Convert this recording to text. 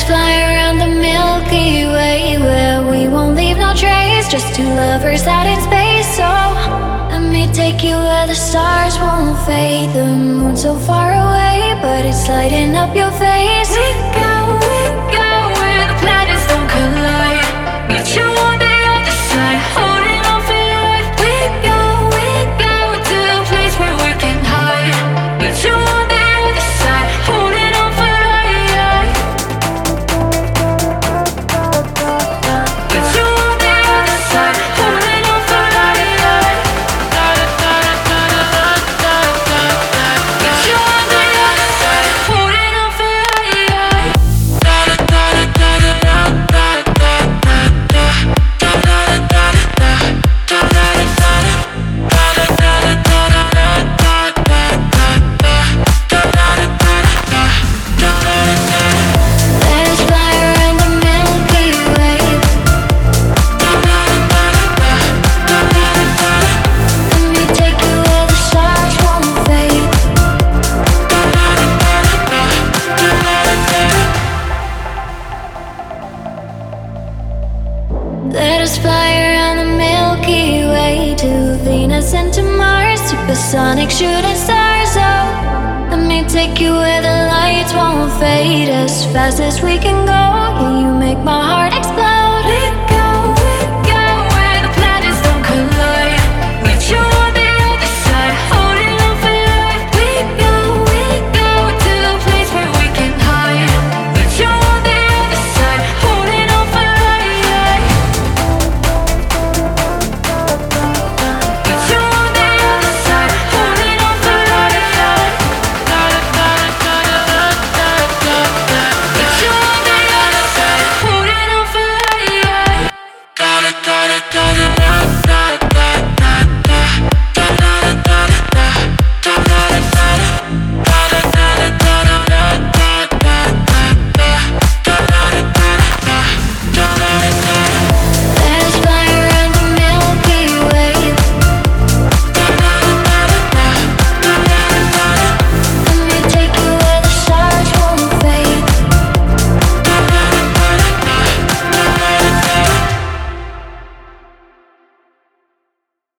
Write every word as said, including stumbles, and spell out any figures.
us fly around the Milky Way, where we won't leave no trace, just two lovers out in space. So let me take you where the stars won't fade. The moon's so far away, but it's lighting up your face. We go, we go where the planets don't collide. Meet you on the other side, holding on for life. We go, we go to a place where we can hide. Meet you on the other side, holding on for life. Meet you on the other side, holding on for life. Meet you on the other side, holding on for life. Let us fly around the Milky Way. Let me take you where the stars won't fade. Let us fly around the Milky Way to Venus and to Mars, supersonic shooting stars. Oh, let me take you where the lights won't fade, as fast as we can go. Yeah, you make my heart explode.